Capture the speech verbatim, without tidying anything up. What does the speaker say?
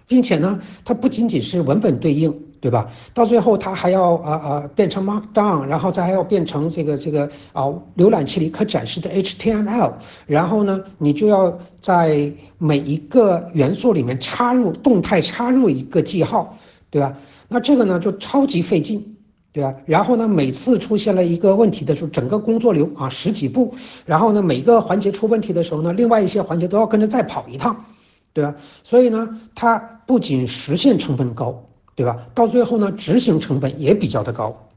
并且呢，它不仅仅是文本对应，对吧？到最后它还要啊啊、呃、变成 Markdown，然后再还要变成这个这个啊、呃、浏览器里可展示的 H T M L，然后呢，你就要在每一个元素里面插入动态插入一个记号，对吧？那这个呢就超级费劲。对吧？然后呢，每次出现了一个问题的时候，整个工作流啊十几步，然后呢，每个环节出问题的时候呢，另外一些环节都要跟着再跑一趟，对吧？所以呢，它不仅实现成本高，对吧？到最后呢，执行成本也比较的高。